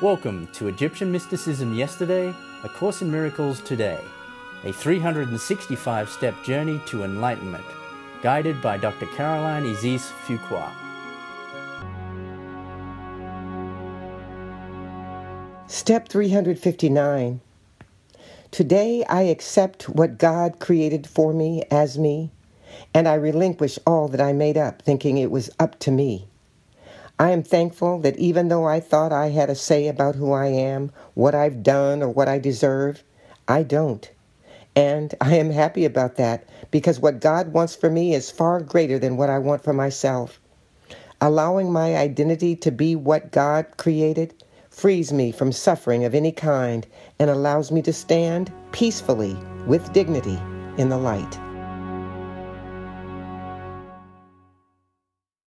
Welcome to Egyptian Mysticism Yesterday, A Course in Miracles Today, a 365-step journey to enlightenment, guided by Dr. Caroline Isis Fuqua. Step 359. Today I accept what God created for me as me, and I relinquish all that I made up, thinking it was up to me. I am thankful that even though I thought I had a say about who I am, what I've done, or what I deserve, I don't. And I am happy about that, because what God wants for me is far greater than what I want for myself. Allowing my identity to be what God created frees me from suffering of any kind and allows me to stand peacefully with dignity in the light.